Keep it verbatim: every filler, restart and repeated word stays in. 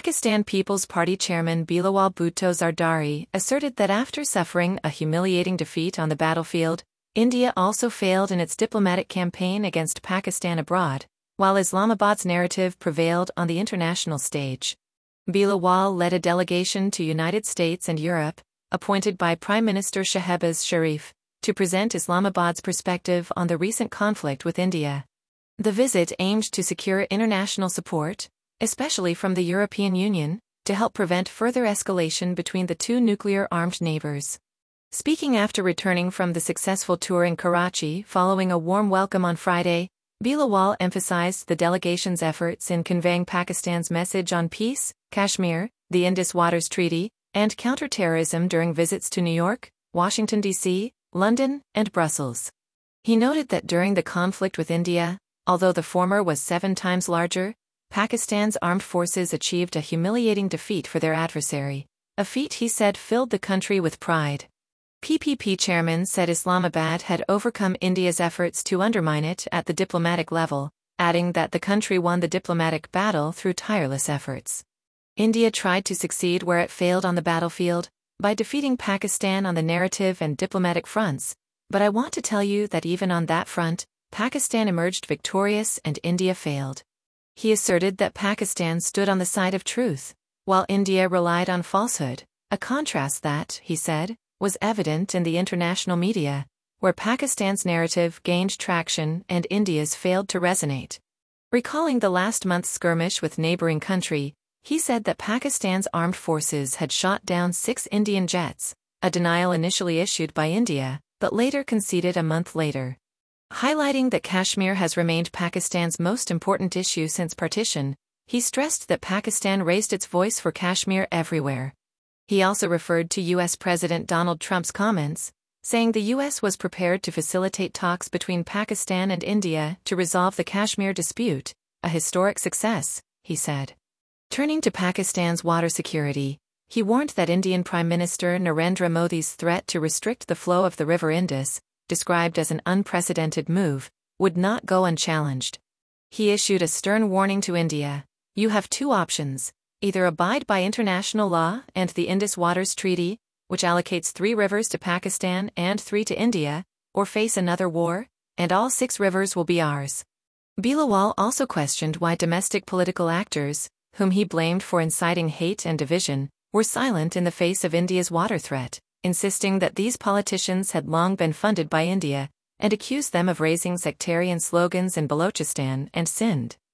Pakistan People's Party chairman Bilawal Bhutto Zardari asserted that after suffering a humiliating defeat on the battlefield, India also failed in its diplomatic campaign against Pakistan abroad, while Islamabad's narrative prevailed on the international stage. Bilawal led a delegation to United States and Europe, appointed by Prime Minister Shehbaz Sharif, to present Islamabad's perspective on the recent conflict with India. The visit aimed to secure international support, especially from the European Union, to help prevent further escalation between the two nuclear-armed neighbors. Speaking after returning from the successful tour in Karachi following a warm welcome on Friday, Bilawal emphasized the delegation's efforts in conveying Pakistan's message on peace, Kashmir, the Indus Waters Treaty, and counter-terrorism during visits to New York, Washington, D C, London, and Brussels. He noted that during the conflict with India, although the former was seven times larger, Pakistan's armed forces achieved a humiliating defeat for their adversary, a feat he said filled the country with pride. P P P chairman said Islamabad had overcome India's efforts to undermine it at the diplomatic level, adding that the country won the diplomatic battle through tireless efforts. India tried to succeed where it failed on the battlefield, by defeating Pakistan on the narrative and diplomatic fronts, but I want to tell you that even on that front, Pakistan emerged victorious and India failed. He asserted that Pakistan stood on the side of truth, while India relied on falsehood, a contrast that, he said, was evident in the international media, where Pakistan's narrative gained traction and India's failed to resonate. Recalling the last month's skirmish with neighboring country, he said that Pakistan's armed forces had shot down six Indian jets, a denial initially issued by India, but later conceded a month later. Highlighting that Kashmir has remained Pakistan's most important issue since partition, he stressed that Pakistan raised its voice for Kashmir everywhere. He also referred to U S President Donald Trump's comments, saying the U S was prepared to facilitate talks between Pakistan and India to resolve the Kashmir dispute, a historic success, he said. Turning to Pakistan's water security, he warned that Indian Prime Minister Narendra Modi's threat to restrict the flow of the River Indus, described as an unprecedented move, would not go unchallenged. He issued a stern warning to India: you have two options, either abide by international law and the Indus Waters Treaty, which allocates three rivers to Pakistan and three to India, or face another war, and all six rivers will be ours. Bilawal also questioned why domestic political actors, whom he blamed for inciting hate and division, were silent in the face of India's water threat, insisting that these politicians had long been funded by India, and accused them of raising sectarian slogans in Balochistan and Sindh.